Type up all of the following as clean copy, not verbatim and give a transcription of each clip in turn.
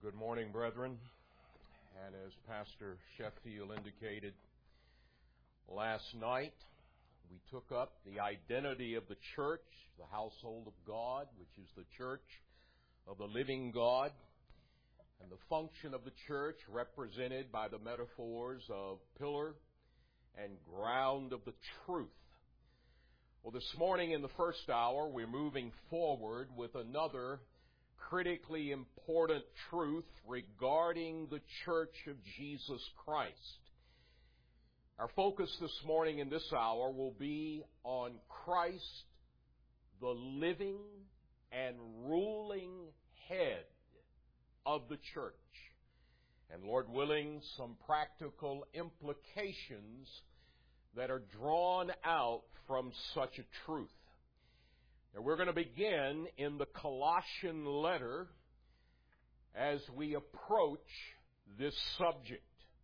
Good morning, brethren. And as Pastor Sheffield indicated last night, we took up the identity of the church, the household of God, which is the church of the living God, and the function of the church represented by the metaphors of pillar and ground of the truth. Well, this morning in the first hour, we're moving forward with another critically important truth regarding the Church of Jesus Christ. Our focus this morning in this hour will be on Christ, the living and ruling head of the church. And Lord willing, some practical implications that are drawn out from such a truth. Now, we're going to begin in the Colossian letter as we approach this subject.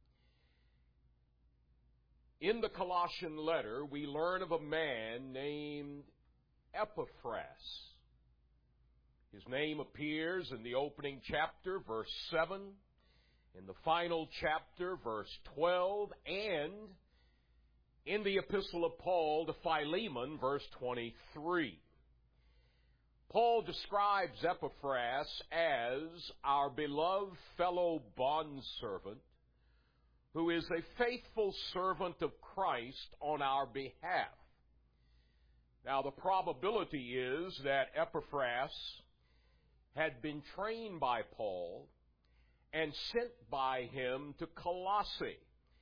In the Colossian letter, we learn of a man named Epaphras. His name appears in the opening chapter, verse 7, in the final chapter, verse 12, and in the epistle of Paul to Philemon, verse 23. Paul describes Epaphras as our beloved fellow bondservant, who is a faithful servant of Christ on our behalf. Now, the probability is that Epaphras had been trained by Paul and sent by him to Colossae.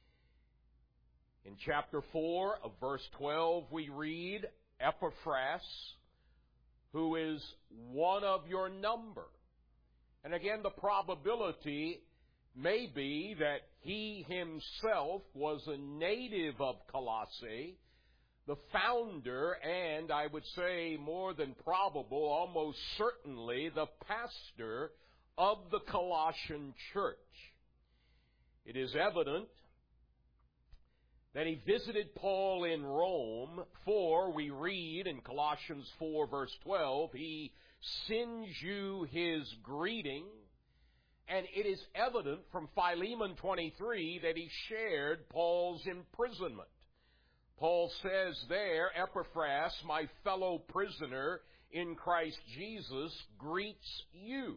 In chapter 4 of verse 12, we read, Epaphras, who is one of your number. And again, the probability may be that he himself was a native of Colossae, the founder, and I would say more than probable, almost certainly, the pastor of the Colossian church. It is evident that he visited Paul in Rome, for we read in Colossians 4 verse 12, he sends you his greeting, and it is evident from Philemon 23 that he shared Paul's imprisonment. Paul says there, Epaphras, my fellow prisoner in Christ Jesus, greets you.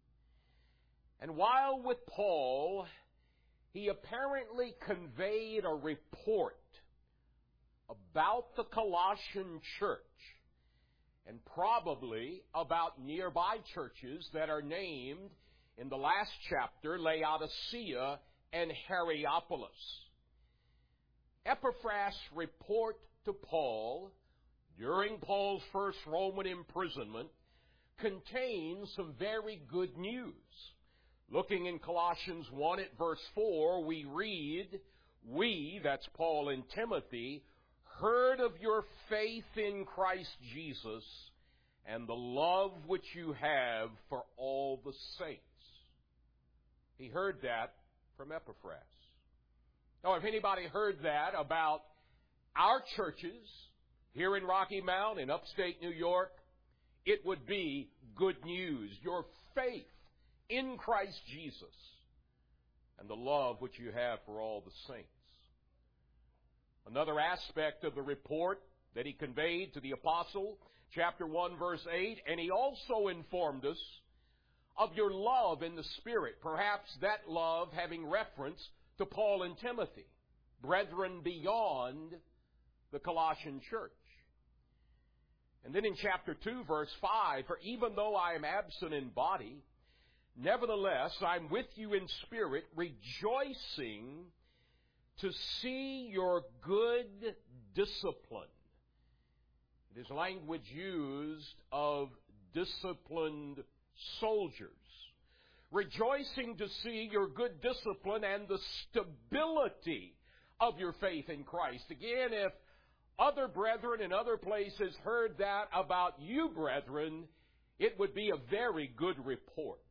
And while with Paul, he apparently conveyed a report about the Colossian church and probably about nearby churches that are named in the last chapter, Laodicea and Hierapolis. Epaphras' report to Paul during Paul's first Roman imprisonment contains some very good news. Looking in Colossians 1 at verse 4, we read, we, that's Paul and Timothy, heard of your faith in Christ Jesus and the love which you have for all the saints. He heard that from Epaphras. Now, if anybody heard that about our churches here in Rocky Mount in upstate New York, it would be good news. Your faith in Christ Jesus and the love which you have for all the saints. Another aspect of the report that he conveyed to the apostle, chapter 1, verse 8, and he also informed us of your love in the Spirit, perhaps that love having reference to Paul and Timothy, brethren beyond the Colossian church. And then in chapter 2, verse 5, for even though I am absent in body, nevertheless, I'm with you in spirit, rejoicing to see your good discipline. It is language used of disciplined soldiers. Rejoicing to see your good discipline and the stability of your faith in Christ. Again, if other brethren in other places heard that about you, brethren, it would be a very good report.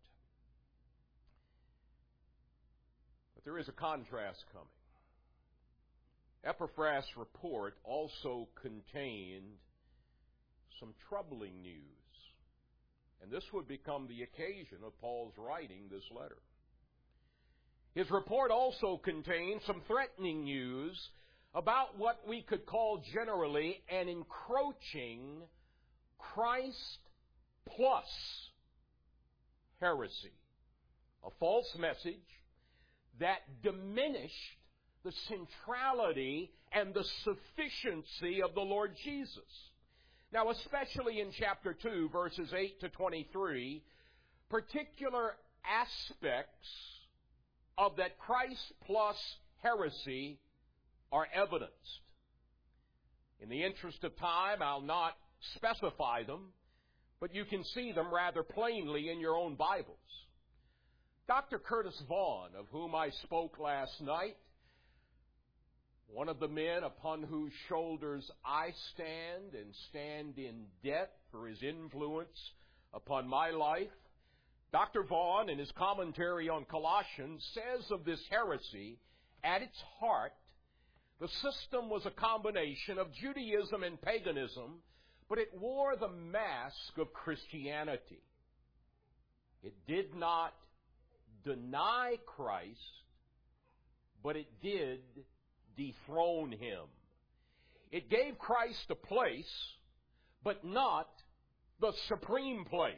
But there is a contrast coming. Epaphras' report also contained some troubling news. And this would become the occasion of Paul's writing this letter. His report also contains some threatening news about what we could call generally an encroaching Christ plus heresy. A false message that diminished the centrality and the sufficiency of the Lord Jesus. Now, especially in chapter 2, verses 8 to 23, particular aspects of that Christ plus heresy are evidenced. In the interest of time, I'll not specify them, but you can see them rather plainly in your own Bibles. Dr. Curtis Vaughan, of whom I spoke last night, one of the men upon whose shoulders I stand and stand in debt for his influence upon my life, Dr. Vaughan, in his commentary on Colossians, says of this heresy, at its heart, the system was a combination of Judaism and paganism, but it wore the mask of Christianity. It did not deny Christ, but it did dethrone Him. It gave Christ a place, but not the supreme place.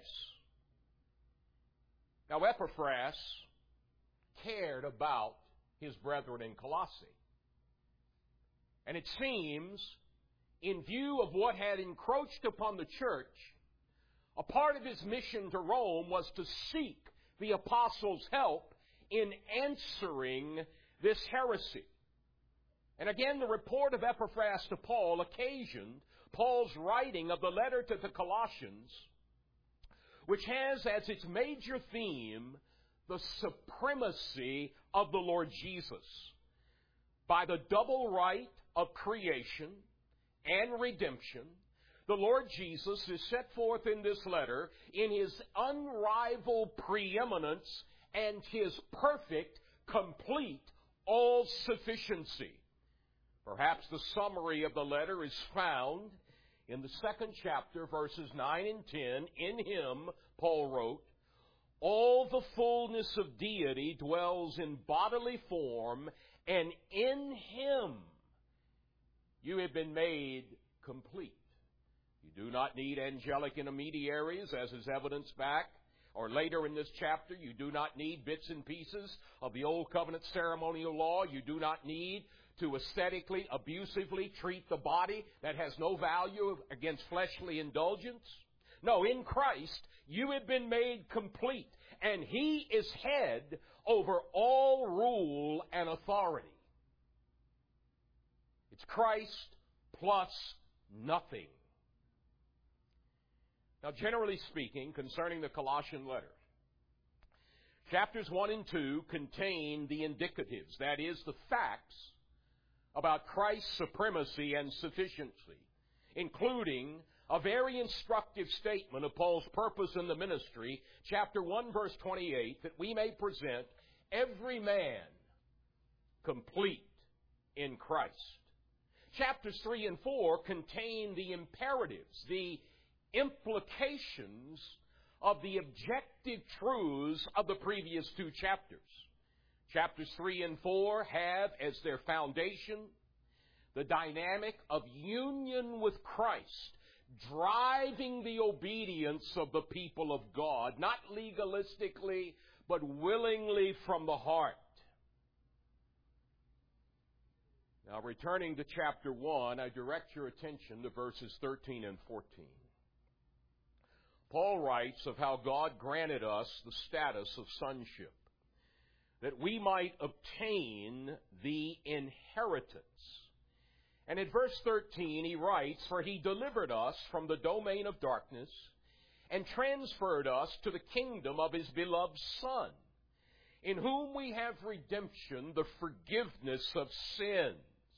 Now, Epaphras cared about his brethren in Colossae. And it seems, in view of what had encroached upon the church, a part of his mission to Rome was to seek the apostles' help in answering this heresy. And again, the report of Epaphras to Paul occasioned Paul's writing of the letter to the Colossians, which has as its major theme the supremacy of the Lord Jesus. By the double right of creation and redemption, the Lord Jesus is set forth in this letter in His unrivaled preeminence and His perfect, complete, all-sufficiency. Perhaps the summary of the letter is found in the 2nd chapter, verses 9 and 10. In Him, Paul wrote, all the fullness of deity dwells in bodily form, and in Him you have been made complete. You do not need angelic intermediaries, as is evidenced back or later in this chapter. You do not need bits and pieces of the Old Covenant ceremonial law. You do not need to aesthetically, abusively treat the body that has no value against fleshly indulgence. No, in Christ, you have been made complete, and He is head over all rule and authority. It's Christ plus nothing. Now, generally speaking, concerning the Colossian letter, chapters 1 and 2 contain the indicatives, that is, the facts about Christ's supremacy and sufficiency, including a very instructive statement of Paul's purpose in the ministry, chapter 1, verse 28, that we may present every man complete in Christ. Chapters 3 and 4 contain the imperatives, the implications of the objective truths of the previous two chapters. Chapters 3 and 4 have as their foundation the dynamic of union with Christ, driving the obedience of the people of God, not legalistically, but willingly from the heart. Now, returning to chapter 1, I direct your attention to verses 13 and 14. Paul writes of how God granted us the status of sonship, that we might obtain the inheritance. And in verse 13 he writes, for He delivered us from the domain of darkness and transferred us to the kingdom of His beloved Son, in whom we have redemption, the forgiveness of sins.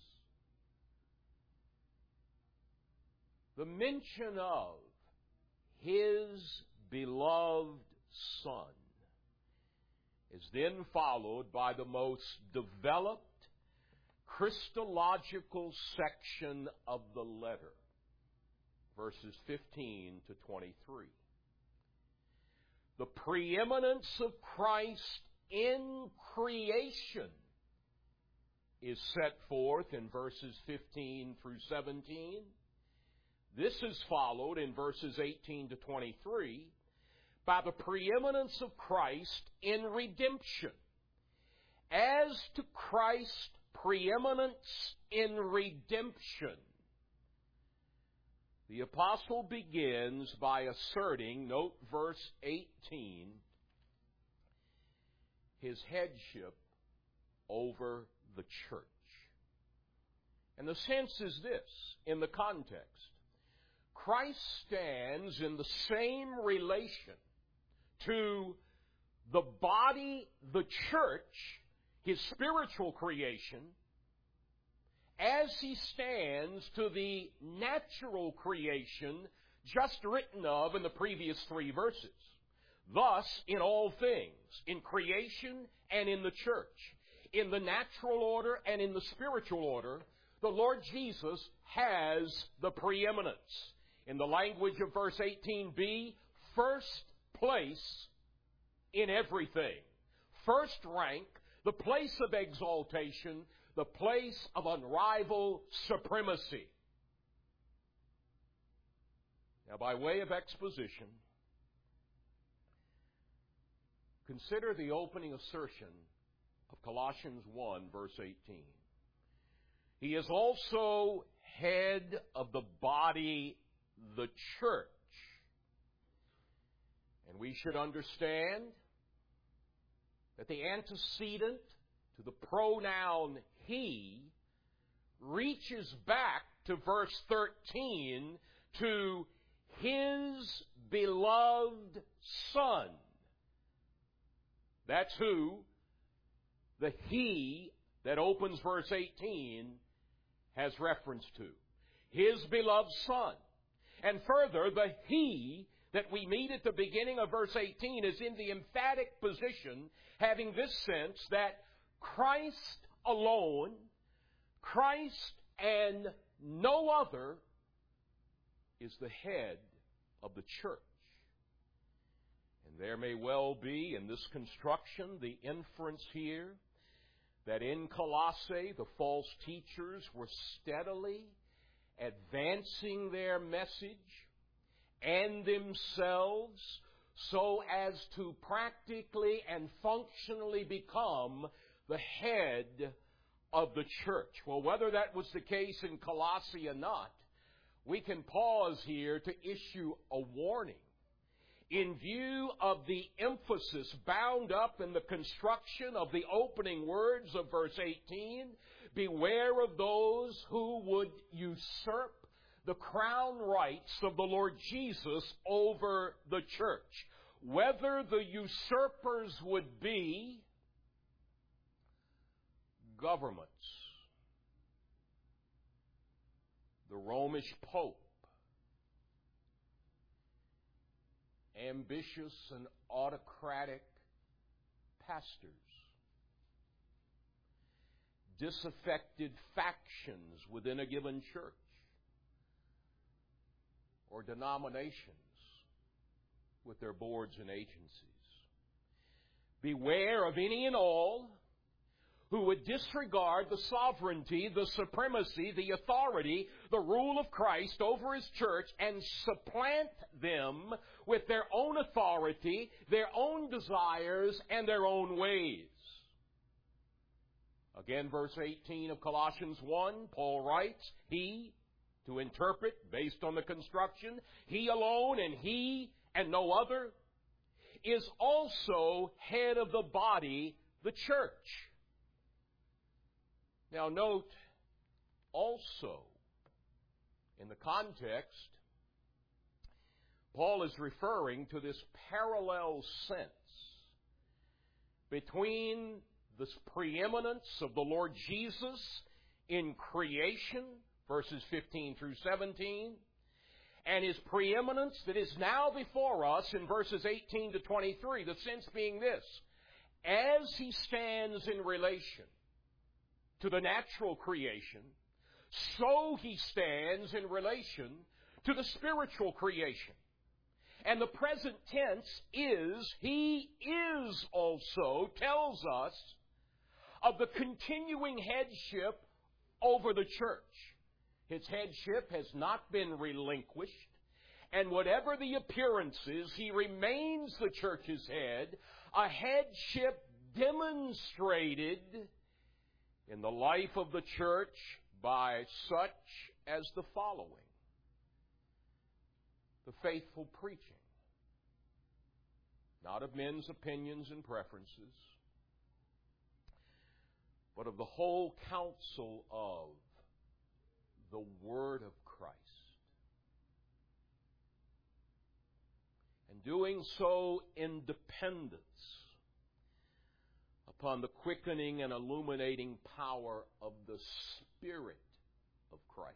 The mention of His beloved Son is then followed by the most developed Christological section of the letter, verses 15 to 23. the preeminence of Christ in creation is set forth in verses 15 through 17. This is followed in verses 18 to 23 by the preeminence of Christ in redemption. As to Christ's preeminence in redemption, the apostle begins by asserting, note verse 18, his headship over the church. And the sense is this, in the context. Christ stands in the same relation to the body, the church, his spiritual creation, as he stands to the natural creation just written of in the previous 3 verses. Thus, in all things, in creation and in the church, in the natural order and in the spiritual order, the Lord Jesus has the preeminence. In the language of verse 18b, first place in everything. First rank, the place of exaltation, the place of unrivaled supremacy. Now, by way of exposition, consider the opening assertion of Colossians 1, verse 18. He is also head of the body, the church. And we should understand that the antecedent to the pronoun he reaches back to verse 13 to his beloved Son. That's who the he that opens verse 18 has reference to. His beloved Son. And further, the he that we meet at the beginning of verse 18 is in the emphatic position, having this sense that Christ alone, Christ and no other, is the head of the church. And there may well be in this construction the inference here that in Colossae the false teachers were steadily advancing their message and themselves so as to practically and functionally become the head of the church. Well, whether that was the case in Colossae or not, we can pause here to issue a warning. In view of the emphasis bound up in the construction of the opening words of verse 18, beware of those who would usurp the crown rights of the Lord Jesus over the church. Whether the usurpers would be governments, the Romish Pope, ambitious and autocratic pastors, disaffected factions within a given church, or denominations with their boards and agencies. Beware of any and all who would disregard the sovereignty, the supremacy, the authority, the rule of Christ over His church and supplant them with their own authority, their own desires, and their own ways. Again, verse 18 of Colossians 1, Paul writes, He, to interpret based on the construction, He alone and He and no other, is also head of the body, the church. Now note also, in the context, Paul is referring to this parallel sense between this preeminence of the Lord Jesus in creation, verses 15 through 17, and His preeminence that is now before us in verses 18 to 23, the sense being this: as He stands in relation to the natural creation, so He stands in relation to the spiritual creation. And the present tense is, He is also, tells us of the continuing headship over the church. His headship has not been relinquished. And whatever the appearances, He remains the church's head, a headship demonstrated in the life of the church by such as the following: the faithful preaching, not of men's opinions and preferences, but of the whole counsel of the Word of Christ. And doing so in dependence upon the quickening and illuminating power of the Spirit of Christ.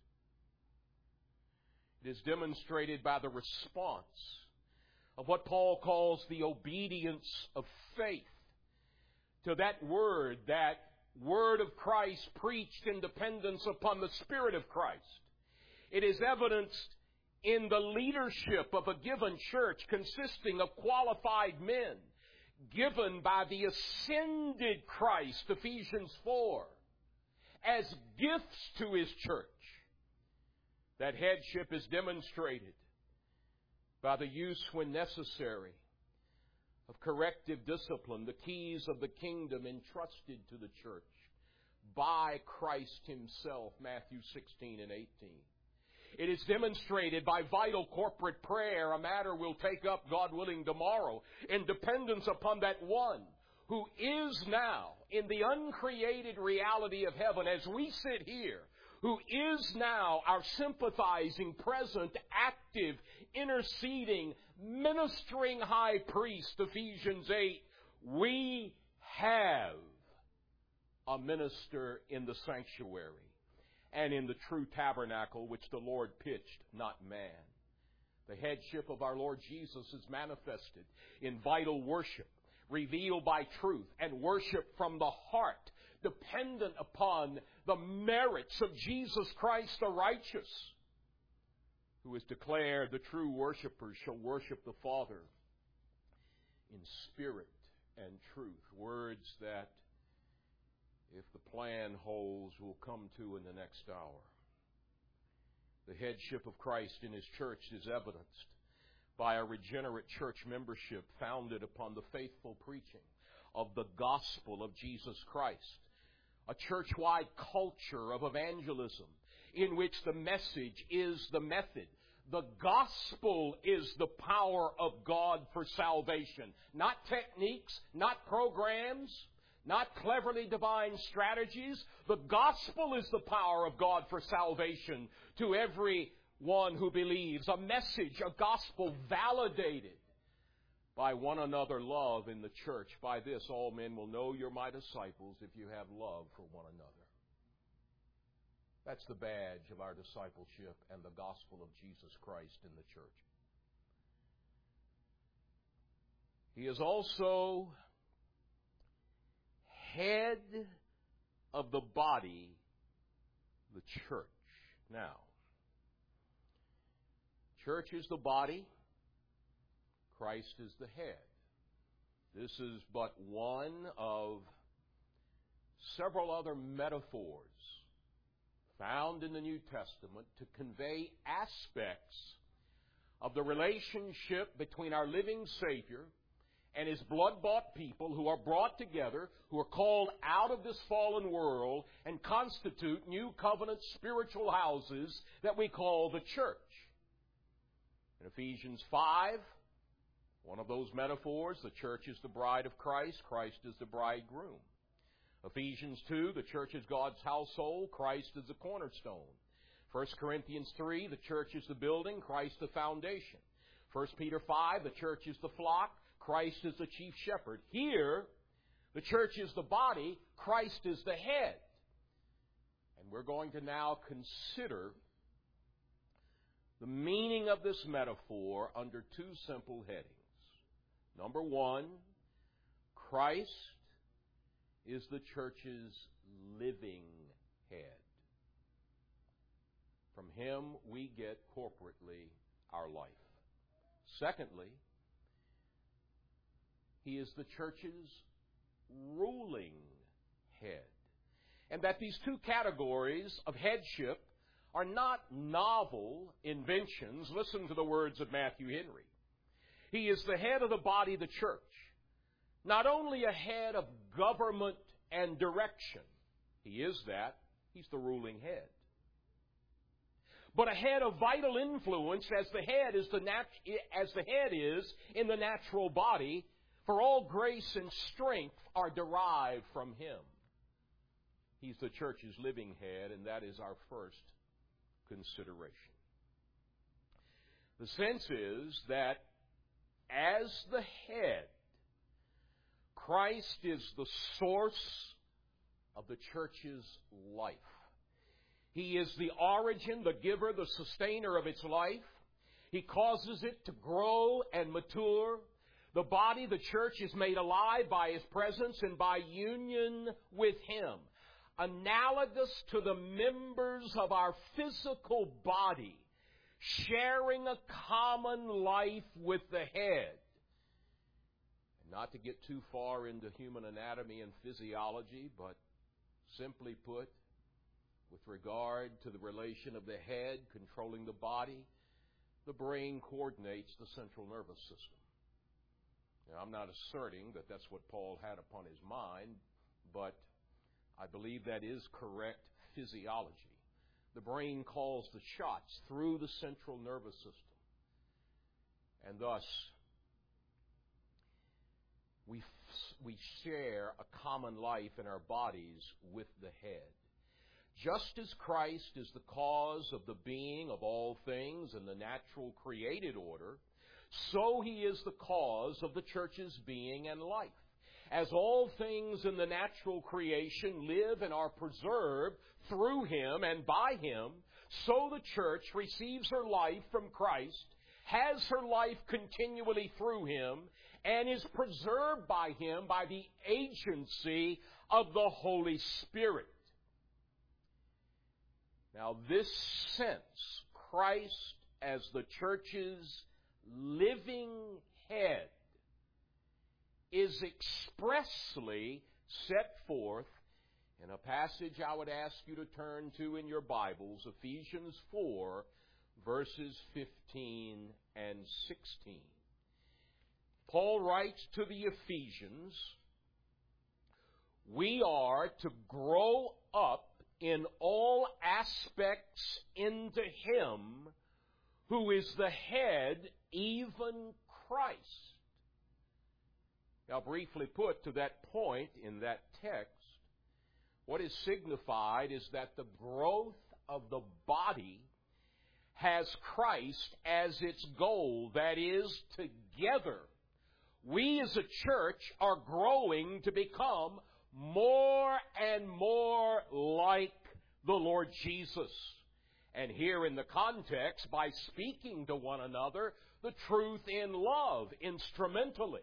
It is demonstrated by the response of what Paul calls the obedience of faith to that Word of Christ preached in dependence upon the Spirit of Christ. It is evidenced in the leadership of a given church consisting of qualified men given by the ascended Christ, Ephesians 4, as gifts to His church. That headship is demonstrated by the use, when necessary, of corrective discipline, the keys of the kingdom entrusted to the church by Christ Himself, Matthew 16 and 18. It is demonstrated by vital corporate prayer, a matter we'll take up, God willing, tomorrow, in dependence upon that one who is now in the uncreated reality of heaven as we sit here, who is now our sympathizing, present, active, interceding, ministering high priest, Ephesians 8. We have a minister in the sanctuary and in the true tabernacle which the Lord pitched, not man. The headship of our Lord Jesus is manifested in vital worship, revealed by truth, and worship from the heart, dependent upon the merits of Jesus Christ the righteous, who is declared the true worshipers shall worship the Father in spirit and truth. Words that, if the plan holds, we'll come to in the next hour. The headship of Christ in His church is evidenced by a regenerate church membership founded upon the faithful preaching of the gospel of Jesus Christ. A church-wide culture of evangelism in which the message is the method. The gospel is the power of God for salvation. Not techniques, not programs, not cleverly divine strategies. The gospel is the power of God for salvation to every one who believes. A message, a gospel validated by one another love in the church. By this all men will know you're my disciples if you have love for one another. That's the badge of our discipleship and the gospel of Jesus Christ in the church. He is also head of the body, the church. Now, church is the body, Christ is the head. This is but one of several other metaphors found in the New Testament to convey aspects of the relationship between our living Savior and His blood-bought people who are brought together, who are called out of this fallen world and constitute new covenant spiritual houses that we call the church. In Ephesians 5, one of those metaphors, the church is the bride of Christ, Christ is the bridegroom. Ephesians 2, the church is God's household, Christ is the cornerstone. 1 Corinthians 3, the church is the building, Christ the foundation. 1 Peter 5, the church is the flock, Christ is the chief shepherd. Here, the church is the body, Christ is the head. And we're going to now consider the meaning of this metaphor under two simple headings. Number one, Christ is the church's living head. From Him we get corporately our life. Secondly, He is the church's ruling head. And that these two categories of headship are not novel inventions. Listen to the words of Matthew Henry. He is the head of the body, the church. Not only a head of government and direction. He is that. He's the ruling head. But a head of vital influence as the head is in the natural body, for all grace and strength are derived from Him. He's the church's living head, and that is our first consideration. The sense is that as the head, Christ is the source of the church's life. He is the origin, the giver, the sustainer of its life. He causes it to grow and mature. The body, the church, is made alive by His presence and by union with Him. Analogous to the members of our physical body, sharing a common life with the head. And not to get too far into human anatomy and physiology, but simply put, with regard to the relation of the head controlling the body, the brain coordinates the central nervous system. Now, I'm not asserting that that's what Paul had upon his mind, but I believe that is correct physiology. The brain calls the shots through the central nervous system. And thus, we share a common life in our bodies with the head. Just as Christ is the cause of the being of all things in the natural created order, so He is the cause of the church's being and life. As all things in the natural creation live and are preserved through Him and by Him, so the church receives her life from Christ, has her life continually through Him, and is preserved by Him by the agency of the Holy Spirit. Now, this sense, Christ as the church's living head, is expressly set forth in a passage I would ask you to turn to in your Bibles, Ephesians 4, verses 15 and 16. Paul writes to the Ephesians, we are to grow up in all aspects into Him who is the head, even Christ. Now, briefly put to that point in that text, what is signified is that the growth of the body has Christ as its goal. That is, together, we as a church are growing to become more and more like the Lord Jesus. And here in the context, by speaking to one another, the truth in love, instrumentally.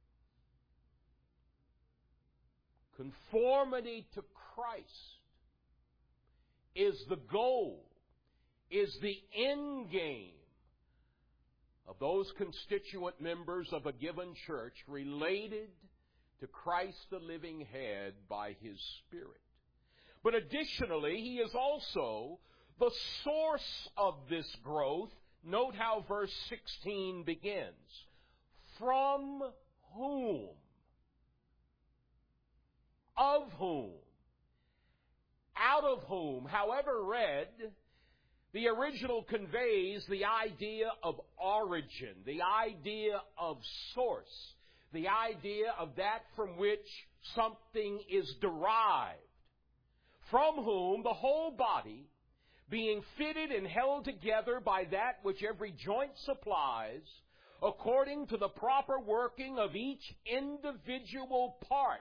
Conformity to Christ is the goal, is the end game of those constituent members of a given church related to Christ the living head by His Spirit. But additionally, He is also the source of this growth. Note how verse 16 begins. From whom? Of whom? Out of whom? However read, the original conveys the idea of origin, the idea of source, the idea of that from which something is derived. From whom the whole body, being fitted and held together by that which every joint supplies, according to the proper working of each individual part.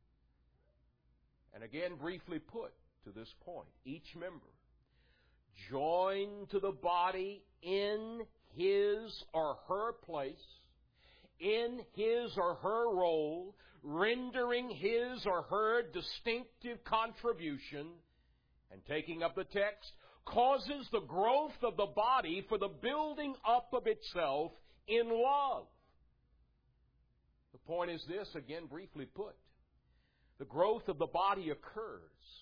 And again, briefly put to this point, each member joined to the body in his or her place, in his or her role, rendering his or her distinctive contribution, and taking up the text, causes the growth of the body for the building up of itself in love. The point is this, again briefly put. The growth of the body occurs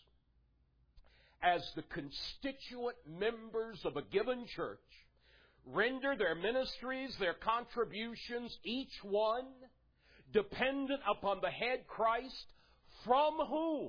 as the constituent members of a given church render their ministries, their contributions, each one dependent upon the head Christ, from whom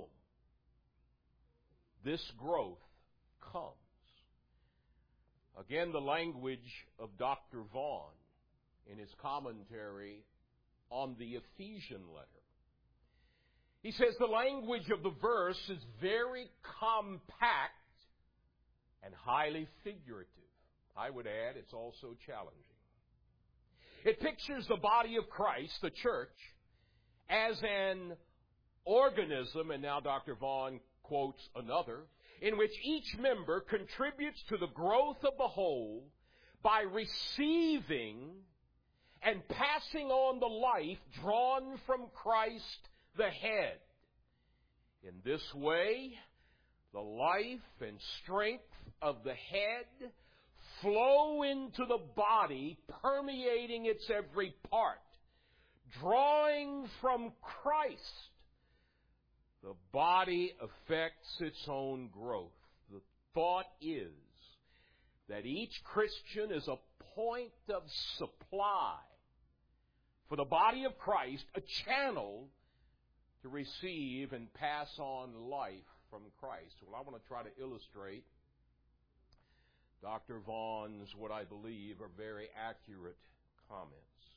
this growth comes. Again, the language of Dr. Vaughn in his commentary on the Ephesian letter. He says the language of the verse is very compact and highly figurative. I would add, it's also challenging. It pictures the body of Christ, the church, as an organism, and now Dr. Vaughn quotes another, in which each member contributes to the growth of the whole by receiving and passing on the life drawn from Christ the head. In this way, the life and strength of the head flow into the body, permeating its every part, drawing from Christ. The body affects its own growth. The thought is that each Christian is a point of supply for the body of Christ, a channel to receive and pass on life from Christ. Well, I want to try to illustrate Dr. Vaughn's, what I believe are very accurate comments.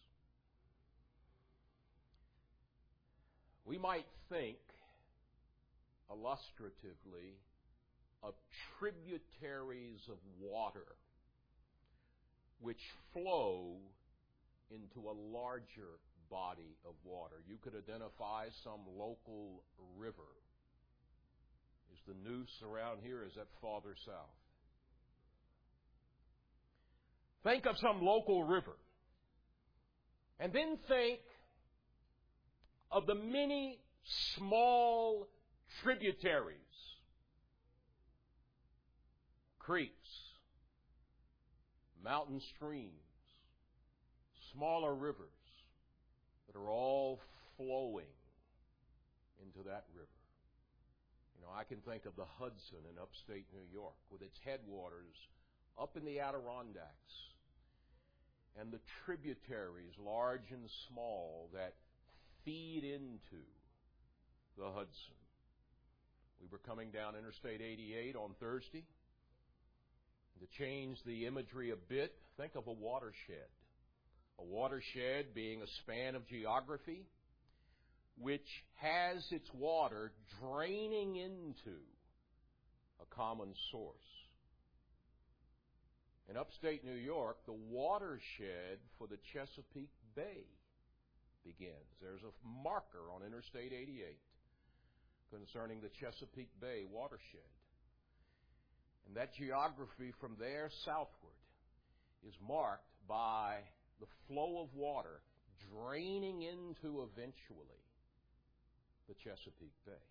We might think, illustratively, of tributaries of water which flow into a larger body of water. You could identify some local river. Is the Neuse around here? Is that farther south? Think of some local river. And then think of the many small tributaries, creeks, mountain streams, smaller rivers that are all flowing into that river. You know, I can think of the Hudson in upstate New York with its headwaters up in the Adirondacks and the tributaries, large and small, that feed into the Hudson. We were coming down Interstate 88 on Thursday. To change the imagery a bit, think of a watershed. A watershed being a span of geography which has its water draining into a common source. In upstate New York, the watershed for the Chesapeake Bay begins. There's a marker on Interstate 88 concerning the Chesapeake Bay watershed. And that geography from there southward is marked by the flow of water draining into, eventually, the Chesapeake Bay.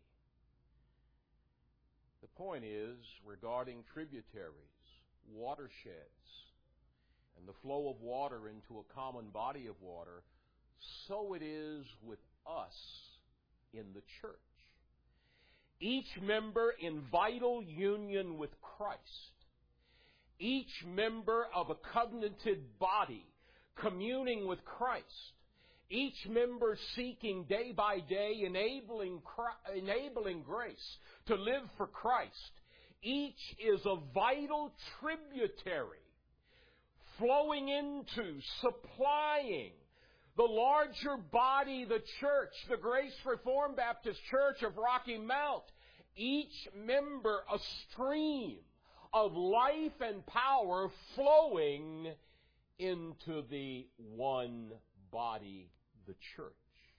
The point is, regarding tributaries, watersheds, and the flow of water into a common body of water, so it is with us in the church. Each member in vital union with Christ. Each member of a covenanted body communing with Christ. Each member seeking day by day enabling grace to live for Christ. Each is a vital tributary flowing into, supplying the larger body, the church, the Grace Reformed Baptist Church of Rocky Mount. Each member a stream of life and power flowing into the one body, the church.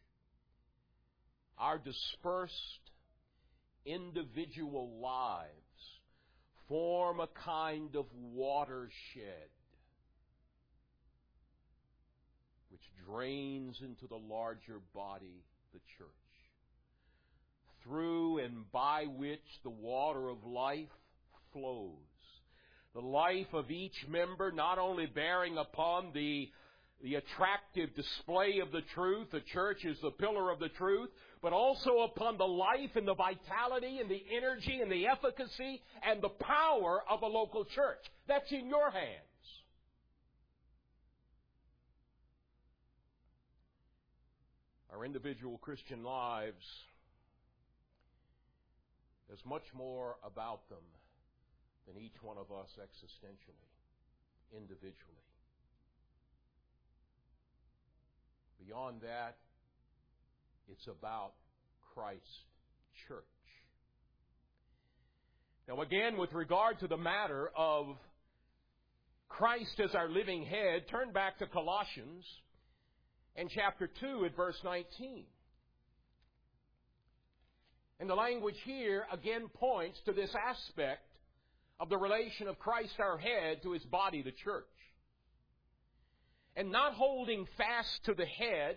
Our dispersed individual lives form a kind of watershed which drains into the larger body, the church, through and by which the water of life flows. The life of each member not only bearing upon the the attractive display of the truth. The church is the pillar of the truth, but also upon the life and the vitality and the energy and the efficacy and the power of a local church. That's in your hands. Our individual Christian lives, there's much more about them than each one of us existentially, individually. Beyond that, it's about Christ's church. Now again, with regard to the matter of Christ as our living head, turn back to Colossians and chapter 2 at verse 19. And the language here again points to this aspect of the relation of Christ our head to His body, the church. And not holding fast to the head,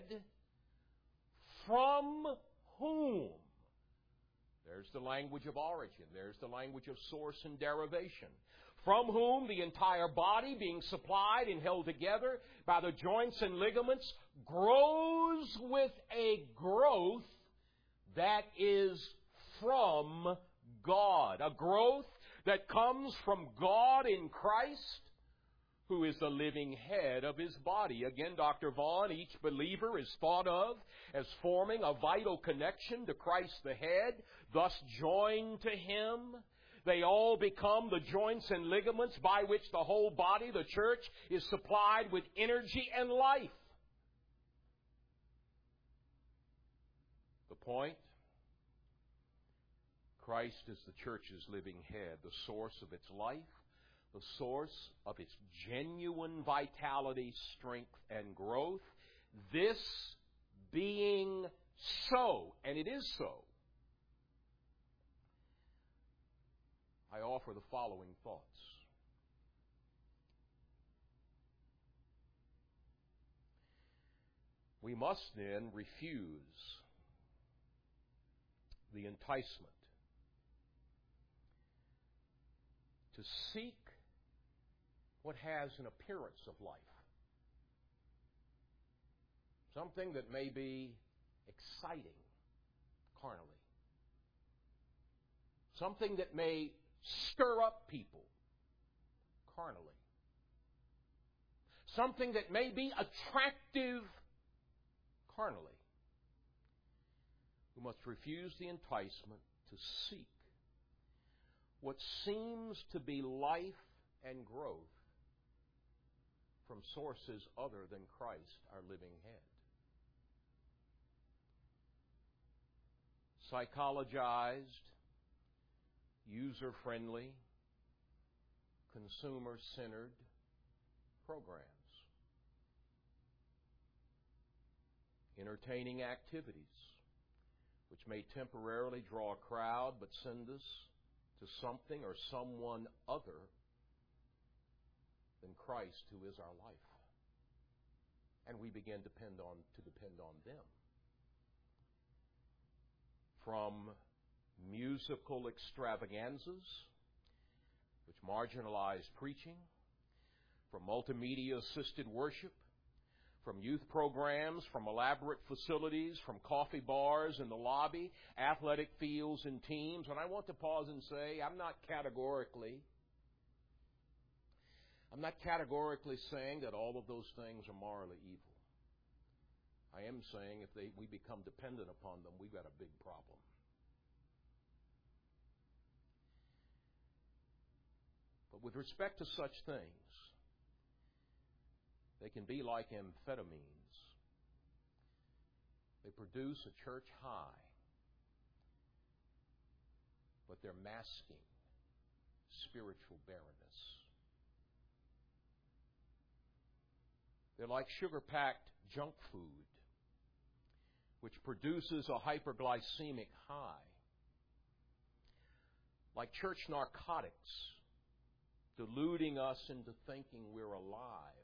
from whom? There's the language of origin. There's the language of source and derivation. From whom the entire body, being supplied and held together by the joints and ligaments, grows with a growth that is from God. A growth that comes from God in Christ, who is the living head of His body. Again, Dr. Vaughn, each believer is thought of as forming a vital connection to Christ the head, thus joined to Him. They all become the joints and ligaments by which the whole body, the church, is supplied with energy and life. The point? Christ is the church's living head, the source of its life, the source of its genuine vitality, strength, and growth. This being so, and it is so, I offer the following thoughts. We must then refuse the enticement to seek what has an appearance of life. Something that may be exciting carnally. Something that may stir up people carnally. Something that may be attractive carnally. We must refuse the enticement to seek what seems to be life and growth from sources other than Christ, our living head. Psychologized, user-friendly, consumer-centered programs. Entertaining activities which may temporarily draw a crowd but send us to something or someone other than Christ, who is our life. And we begin to depend on them. From musical extravaganzas, which marginalize preaching, from multimedia-assisted worship, from youth programs, from elaborate facilities, from coffee bars in the lobby, athletic fields and teams. And I want to pause and say, I'm not categorically saying that all of those things are morally evil. I am saying if we become dependent upon them, we've got a big problem. But with respect to such things, they can be like amphetamines. They produce a church high, but they're masking spiritual barrenness. They're like sugar-packed junk food, which produces a hyperglycemic high. Like church narcotics, deluding us into thinking we're alive,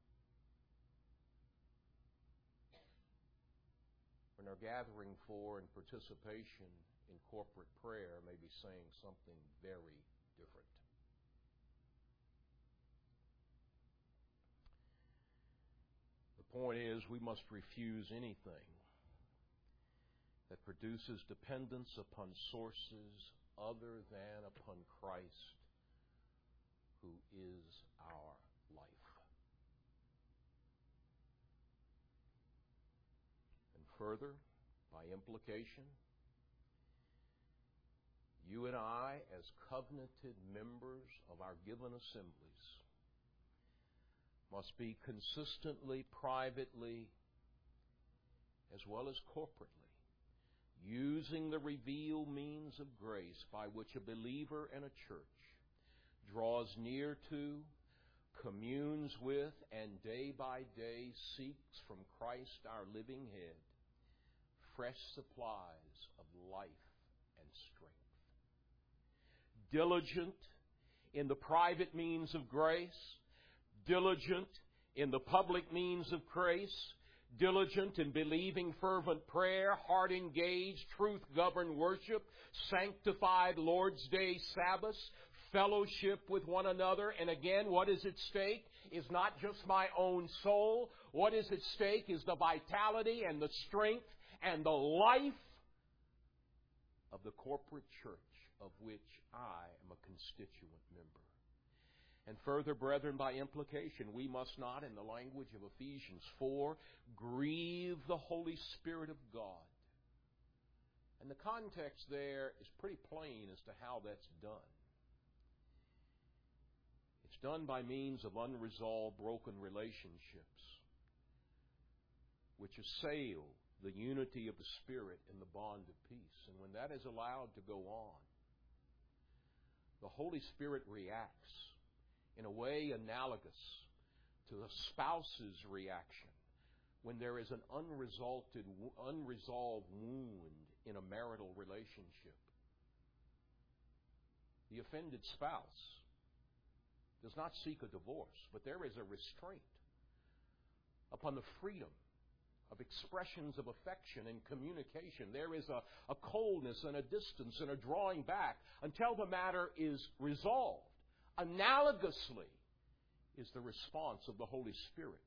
when our gathering for and participation in corporate prayer may be saying something very different. The The point is, we must refuse anything that produces dependence upon sources other than upon Christ, who is our life. And further, by implication, you and I, as covenanted members of our given assemblies, must be consistently, privately, as well as corporately, using the revealed means of grace by which a believer in a church draws near to, communes with, and day by day seeks from Christ our living head fresh supplies of life and strength. Diligent in the private means of grace, diligent in the public means of grace, diligent in believing fervent prayer, heart engaged, truth-governed worship, sanctified Lord's Day Sabbaths, fellowship with one another. And again, what is at stake is not just my own soul. What is at stake is the vitality and the strength and the life of the corporate church of which I am a constituent member. And further, brethren, by implication, we must not, in the language of Ephesians 4, grieve the Holy Spirit of God. And the context there is pretty plain as to how that's done. It's done by means of unresolved, broken relationships, which assail the unity of the Spirit in the bond of peace. And when that is allowed to go on, the Holy Spirit reacts in a way analogous to a spouse's reaction when there is an unresolved wound in a marital relationship. The offended spouse does not seek a divorce, but there is a restraint upon the freedom of expressions of affection and communication. There is a coldness and a distance and a drawing back until the matter is resolved. Analogously is the response of the Holy Spirit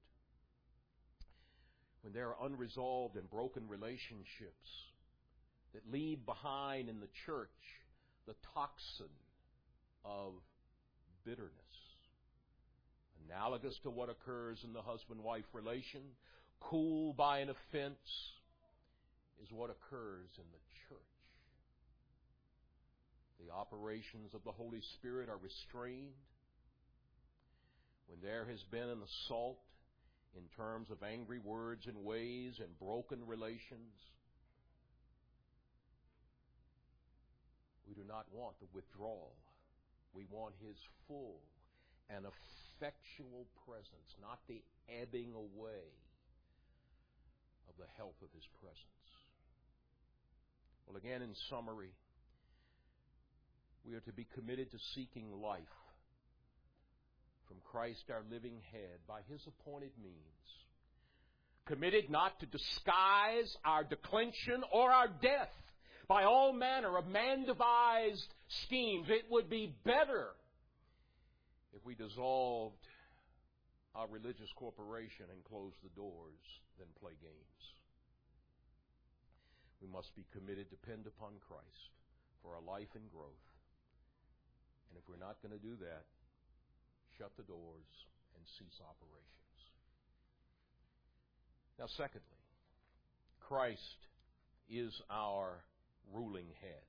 when there are unresolved and broken relationships that leave behind in the church the toxin of bitterness. Analogous to what occurs in the husband-wife relation, cooled by an offense, is what occurs in the church. The operations of the Holy Spirit are restrained when there has been an assault in terms of angry words and ways and broken relations. We do not want the withdrawal. We want His full and effectual presence, not the ebbing away of the help of His presence. Well, again, in summary, we are to be committed to seeking life from Christ our living head by His appointed means. Committed not to disguise our declension or our death by all manner of man-devised schemes. It would be better if we dissolved our religious corporation and closed the doors than play games. We must be committed, depend upon Christ for our life and growth. And if we're not going to do that, shut the doors and cease operations. Now, secondly, Christ is our ruling head.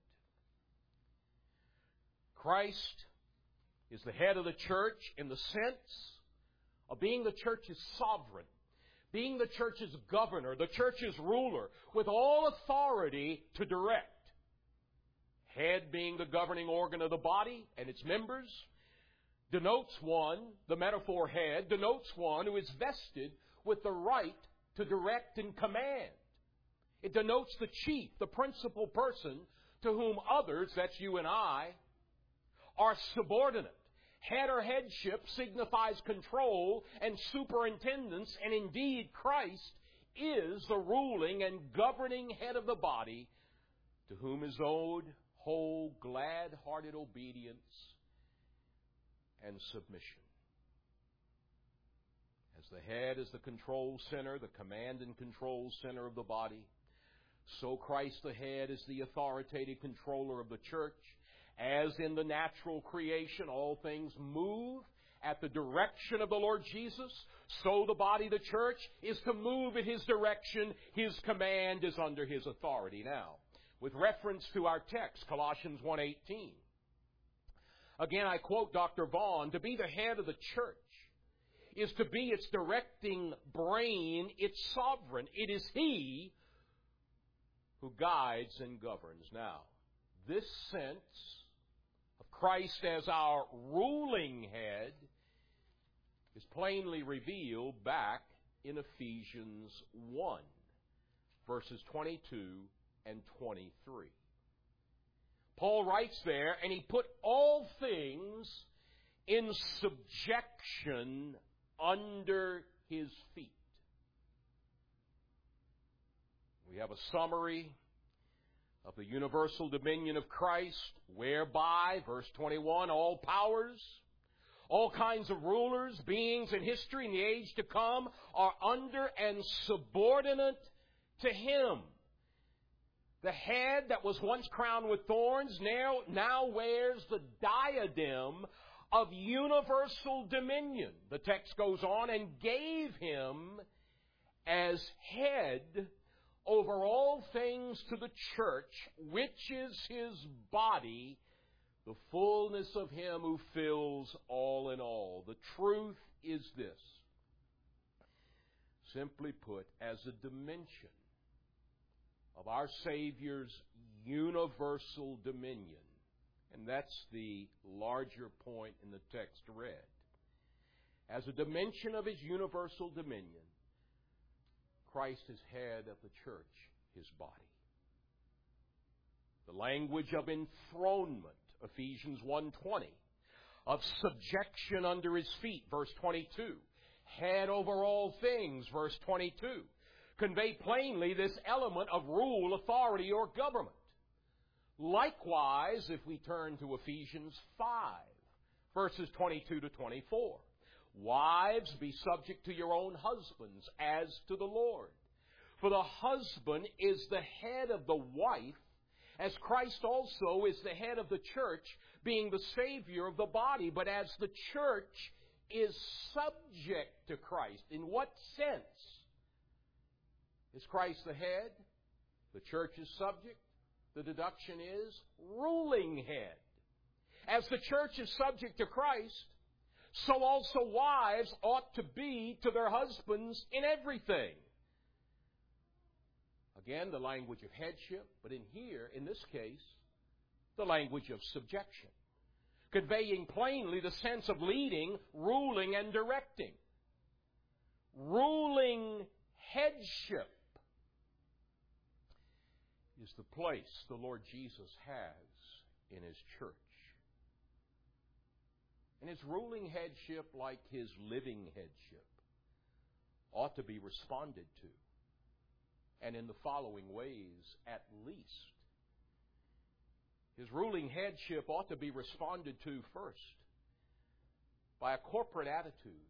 Christ is the head of the church in the sense of being the church's sovereign, being the church's governor, the church's ruler, with all authority to direct. Head being the governing organ of the body and its members, denotes one, the metaphor head, denotes one who is vested with the right to direct and command. It denotes the chief, the principal person to whom others, that's you and I, are subordinate. Head or headship signifies control and superintendence, and indeed Christ is the ruling and governing head of the body, to whom is owed whole, glad-hearted obedience and submission. As the head is the control center, the command and control center of the body, so Christ the head is the authoritative controller of the church. As in the natural creation, all things move at the direction of the Lord Jesus, so the body, the church, is to move at His direction. His command is under His authority. Now, with reference to our text, Colossians 1:18, again I quote Dr. Vaughn, to be the head of the church is to be its directing brain, its sovereign. It is He who guides and governs. Now, this sense of Christ as our ruling head is plainly revealed back in Ephesians 1, verses 22 and 23. Paul writes there, and he put all things in subjection under His feet. We have a summary of the universal dominion of Christ, whereby, verse 21, all powers, all kinds of rulers, beings in history and the age to come are under and subordinate to Him. The head that was once crowned with thorns now wears the diadem of universal dominion. The text goes on, and gave Him as head over all things to the church, which is His body, the fullness of Him who fills all in all. The truth is this. Simply put, as a dimension of our Savior's universal dominion, and that's the larger point in the text read. As a dimension of His universal dominion, Christ is head of the church, His body. The language of enthronement, Ephesians 1:20, of subjection under His feet, verse 22, head over all things, verse 22, convey plainly this element of rule, authority, or government. Likewise, if we turn to Ephesians 5, verses 22 to 24, wives, be subject to your own husbands as to the Lord. For the husband is the head of the wife, as Christ also is the head of the church, being the Savior of the body. But as the church is subject to Christ, in what sense is Christ the head? The church is subject. The deduction is ruling head. As the church is subject to Christ, so also wives ought to be to their husbands in everything. Again, the language of headship, but in this case, the language of subjection, conveying plainly the sense of leading, ruling, and directing. Ruling headship is the place the Lord Jesus has in His church. And His ruling headship, like His living headship, ought to be responded to. And in the following ways, at least. His ruling headship ought to be responded to first by a corporate attitude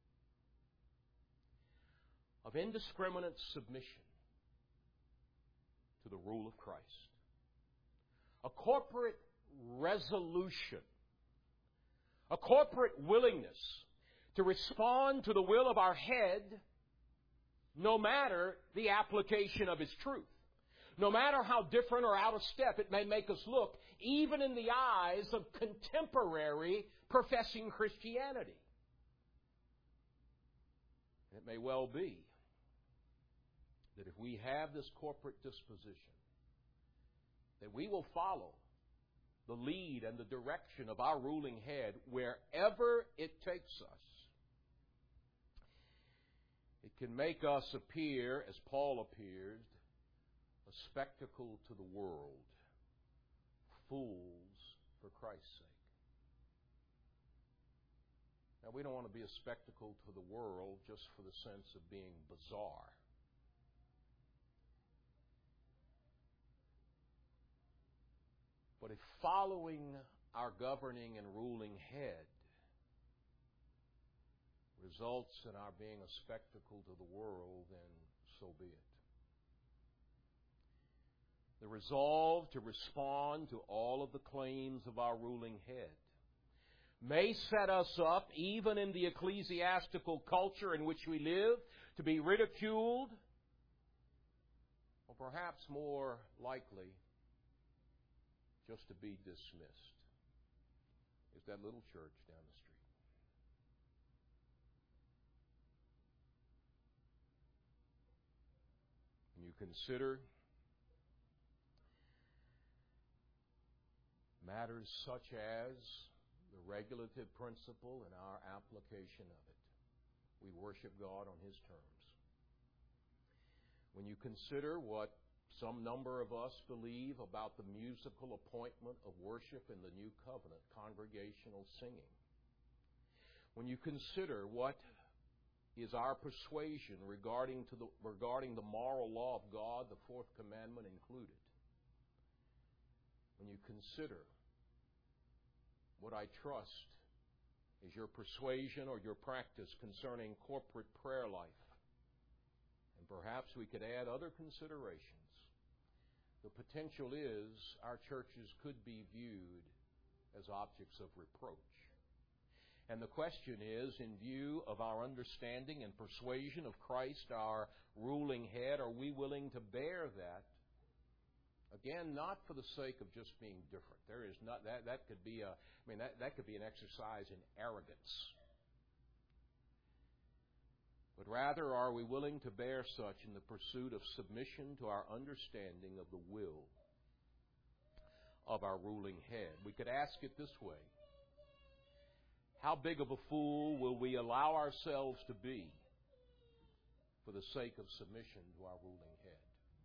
of indiscriminate submission to the rule of Christ. A corporate resolution, a corporate willingness to respond to the will of our head, no matter the application of His truth. No matter how different or out of step it may make us look, even in the eyes of contemporary professing Christianity. It may well be that if we have this corporate disposition, that we will follow the lead and the direction of our ruling head wherever it takes us. It can make us appear, as Paul appeared, a spectacle to the world, fools for Christ's sake. Now, we don't want to be a spectacle to the world just for the sense of being bizarre. But if following our governing and ruling head results in our being a spectacle to the world, then so be it. The resolve to respond to all of the claims of our ruling head may set us up, even in the ecclesiastical culture in which we live, to be ridiculed, or perhaps more likely, just to be dismissed. Is that little church down the street. When you consider matters such as the regulative principle and our application of it, we worship God on His terms. When you consider what some number of us believe about the musical appointment of worship in the New Covenant, congregational singing. When you consider what is our persuasion regarding the moral law of God, the fourth commandment included. When you consider what I trust is your persuasion or your practice concerning corporate prayer life, and perhaps we could add other considerations. The potential is our churches could be viewed as objects of reproach. And the question is, in view of our understanding and persuasion of Christ, our ruling head, are we willing to bear that? Again, not for the sake of just being different. There is not that could be that could be an exercise in arrogance. But rather, are we willing to bear such in the pursuit of submission to our understanding of the will of our ruling head? We could ask it this way: how big of a fool will we allow ourselves to be for the sake of submission to our ruling head?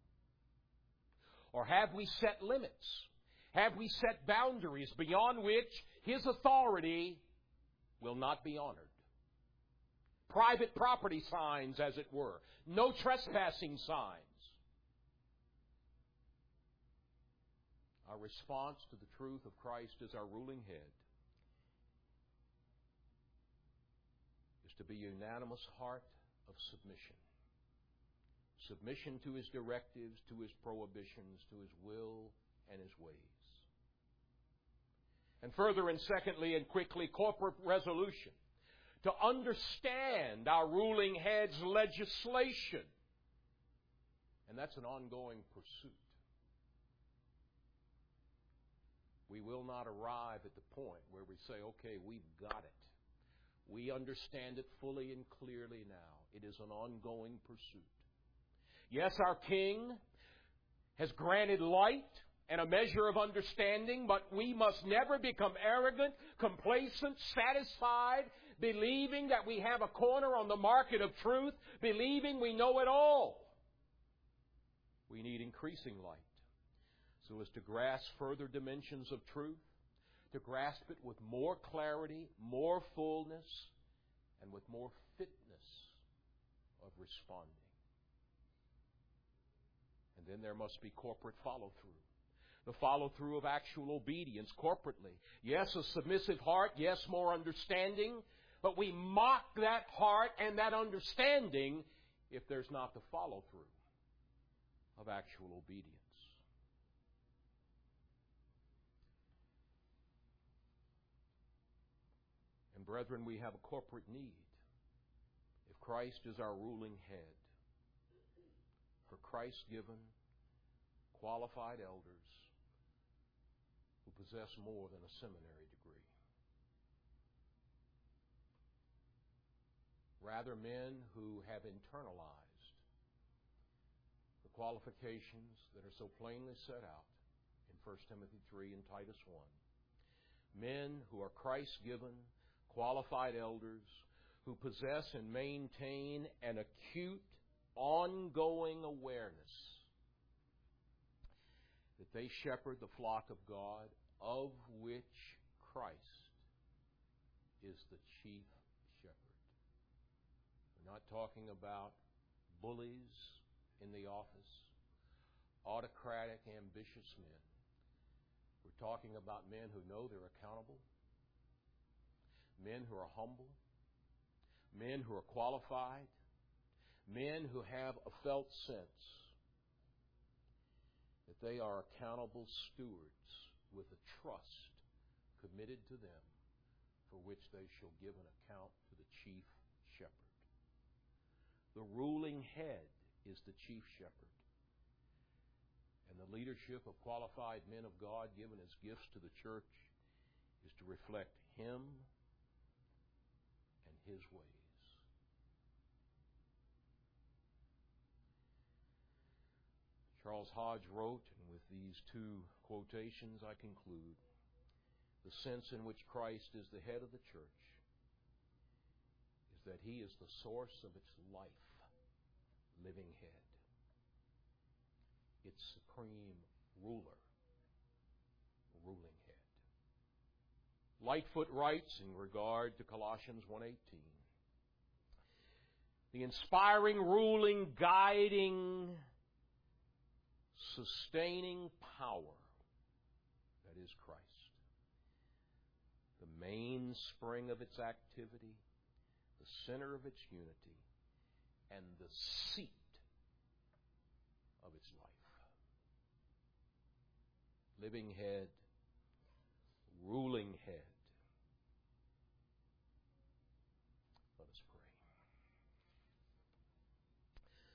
Or have we set limits? Have we set boundaries beyond which His authority will not be honored? Private property signs, as it were. No trespassing signs. Our response to the truth of Christ as our ruling head is to be a unanimous heart of submission. Submission to His directives, to His prohibitions, to His will and His ways. And further and secondly and quickly, corporate resolution. To understand our ruling head's legislation. And that's an ongoing pursuit. We will not arrive at the point where we say, okay, we've got it. We understand it fully and clearly now. It is an ongoing pursuit. Yes, our King has granted light and a measure of understanding, but we must never become arrogant, complacent, satisfied, believing that we have a corner on the market of truth, believing we know it all. We need increasing light so as to grasp further dimensions of truth, to grasp it with more clarity, more fullness, and with more fitness of responding. And then there must be corporate follow-through. The follow-through of actual obedience corporately. Yes, a submissive heart. Yes, more understanding. But we mock that heart and that understanding if there's not the follow-through of actual obedience. And brethren, we have a corporate need. If Christ is our ruling head, for Christ-given, qualified elders who possess more than a seminary degree. Rather, men who have internalized the qualifications that are so plainly set out in 1 Timothy 3 and Titus 1. Men who are Christ-given, qualified elders who possess and maintain an acute, ongoing awareness that they shepherd the flock of God, of which Christ is the chief shepherd. We're not talking about bullies in the office, autocratic, ambitious men. We're talking about men who know they're accountable, men who are humble, Men who are qualified, men who have a felt sense that they are accountable stewards with a trust committed to them for which they shall give an account to the chief shepherd. The ruling head is the chief shepherd. And the leadership of qualified men of God given as gifts to the church is to reflect Him and His ways. Charles Hodge wrote, and with these two quotations I conclude, the sense in which Christ is the head of the church is that He is the source of its life, living head, its supreme ruler, ruling head. Lightfoot writes in regard to Colossians 1:18, the inspiring, ruling, guiding, sustaining power, that is Christ, the mainspring of its activity, the center of its unity, and the seat of its life. Living head, ruling head,